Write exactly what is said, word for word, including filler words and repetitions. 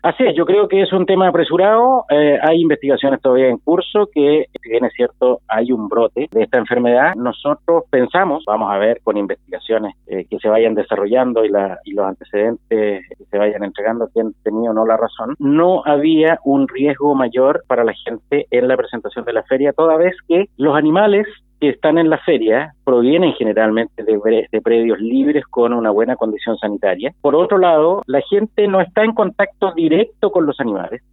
Así es, yo creo que es un tema apresurado, eh, hay investigaciones todavía en curso que, si bien es cierto, hay un brote de esta enfermedad. Nosotros pensamos, vamos a ver con investigaciones eh, que se vayan desarrollando y, la, y los antecedentes que se vayan entregando, quién tenía o no la razón, no había un riesgo mayor para la gente en la presentación de la feria, toda vez que los animales que están en la feria provienen generalmente de, de predios libres con una buena condición sanitaria. Por otro lado, la gente no está en contacto directo con los animales.